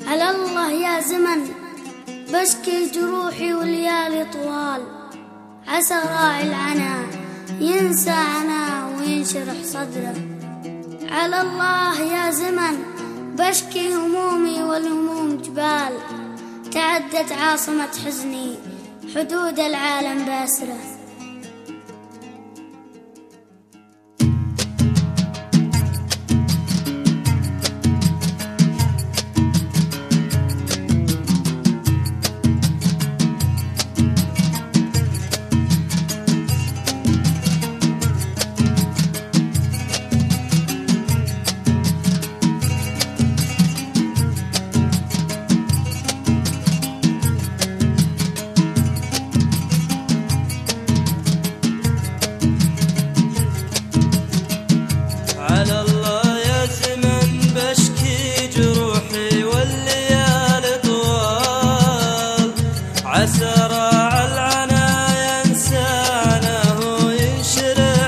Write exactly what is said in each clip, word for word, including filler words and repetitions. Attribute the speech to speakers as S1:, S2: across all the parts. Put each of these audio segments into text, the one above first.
S1: على الله يا زمن بشكي جروحي والليالي طوال، عسى راعي العنا ينسى عنا وينشرح صدره. على الله يا زمن بشكي همومي والهموم جبال، تعدت عاصمة حزني حدود العالم باسرة.
S2: على الله يا زمن بشكي جروحي والليالي طوال، عسى راعي العنا ينسى عنه وينشرح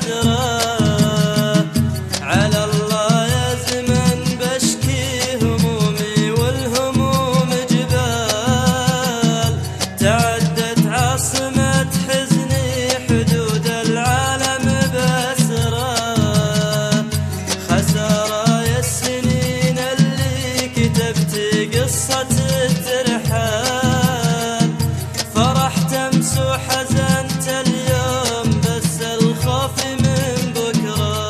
S2: صدره. على الله يا زمن بشكي همومي والهموم جبال، تعدت عاصمة حزني حدود العالم بأسره. خسارة يا السنين اللي كتبت قصة الترحال، فرحت امس وحزنت اليوم بس الخوف من بكرة.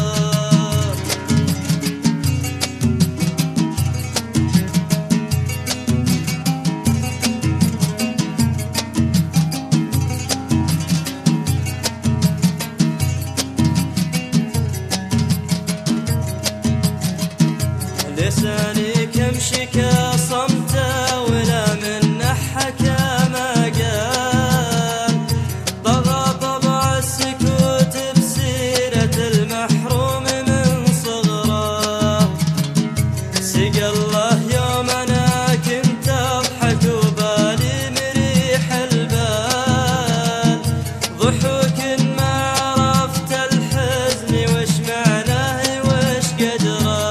S2: لساني كم شكا صمته ولا من حكى ما قال، طغى طبع السكوت بسيرة المحروم من صغره. سقى الله يوم انا كنت اضحك وبالي مريح البال، ضحوك ما عرفت الحزن وش معناه وش قدره.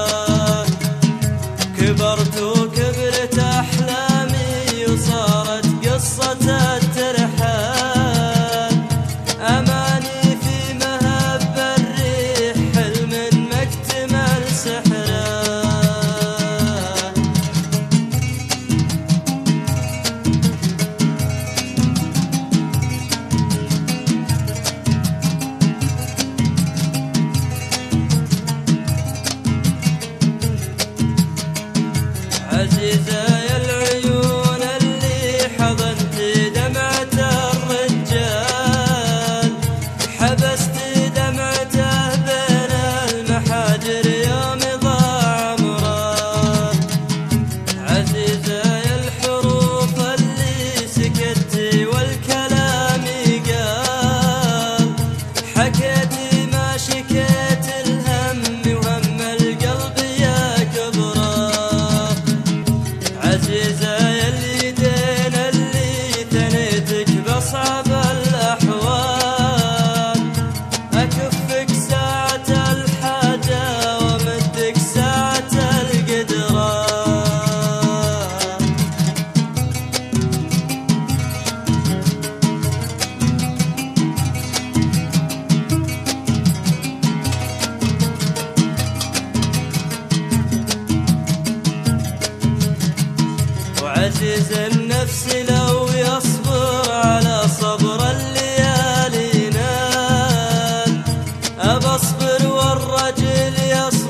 S2: كبرت وكبرت أحلامي وصارت قصة الترحال، أماني في مهب الريح حلم ما اكتمل سحره. عزيزة يا العيون اللي حضنت دمعة الرجال، حبست دمعته بين المحاجر يوم ضاع عمره. عزيزة يا الحروف اللي سكتي والكلام قال، حكيتي ما شكيت الهم وهم القلب يا كبره. عزيزة يا اليدين اللي ثنيتك بأصعب الأحوال، أكفك ساعة الحاجة ومدك ساعة القدرة. وعزيز النفس لو يصبر على صبر الليالي نال، أبصبر والرجل يصبر